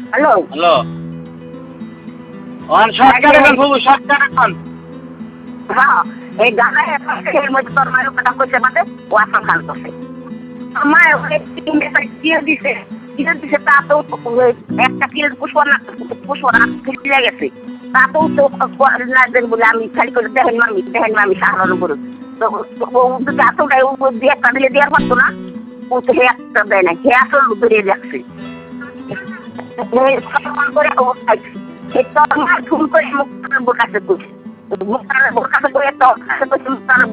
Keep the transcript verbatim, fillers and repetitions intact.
hello hello on shortcut এখন খুব shortcut এখন হ্যাঁ এই গানা এর মধ্যে তোর মায়ের কথা কইছে বাদে ওয়াসা খান করছে আমার তিন বেটা দিয়ে দিছে দিয়ে দিছে তা তো একটা কিলো পুষ্পা না পুষ্পা না ফিরে গেছে তা তো তো না দেন বলে আমি খালি করে দেখেন মামি দেখেন মামি সাহানোর উপর তো ও তো এতটাই ও দিয়ে একটা দিলে দেওয়ার পারতো না ও তো একটা দেয় না সে আসল বেরিয়ে যাচ্ছে করে ও সে তোর মা ভুল করে মুখ বোকাতে করছে মুখ বোকাতে করে তো